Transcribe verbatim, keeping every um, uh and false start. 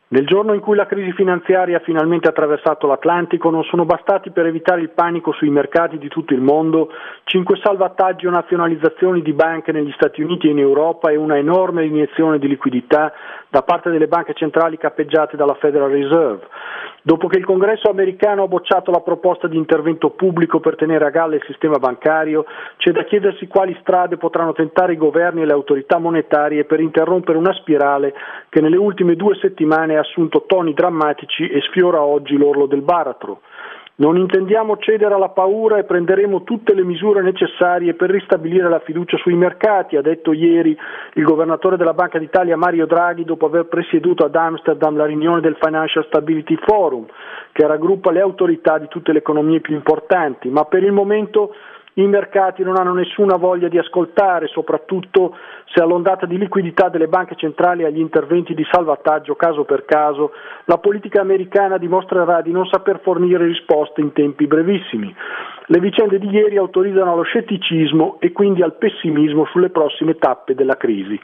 Nel giorno in cui la crisi finanziaria ha finalmente attraversato l'Atlantico non sono bastati per evitare il panico sui mercati di tutto il mondo cinque salvataggi o nazionalizzazioni di banche negli Stati Uniti e in Europa e una enorme iniezione di liquidità da parte delle banche centrali cappeggiate dalla Federal Reserve. Dopo che il Congresso americano ha bocciato la proposta di intervento pubblico per tenere a galla il sistema bancario, c'è da chiedersi quali strade potranno tentare i governi e le autorità monetarie per interrompere una spirale che nelle ultime due settimane ha assunto toni drammatici e sfiora oggi l'orlo del baratro. Non intendiamo cedere alla paura e prenderemo tutte le misure necessarie per ristabilire la fiducia sui mercati, ha detto ieri il governatore della Banca d'Italia Mario Draghi dopo aver presieduto ad Amsterdam la riunione del Financial Stability Forum, che raggruppa le autorità di tutte le economie più importanti, ma per il momento i mercati non hanno nessuna voglia di ascoltare, soprattutto se all'ondata di liquidità delle banche centrali e agli interventi di salvataggio caso per caso, la politica americana dimostrerà di non saper fornire risposte in tempi brevissimi. Le vicende di ieri autorizzano allo scetticismo e quindi al pessimismo sulle prossime tappe della crisi.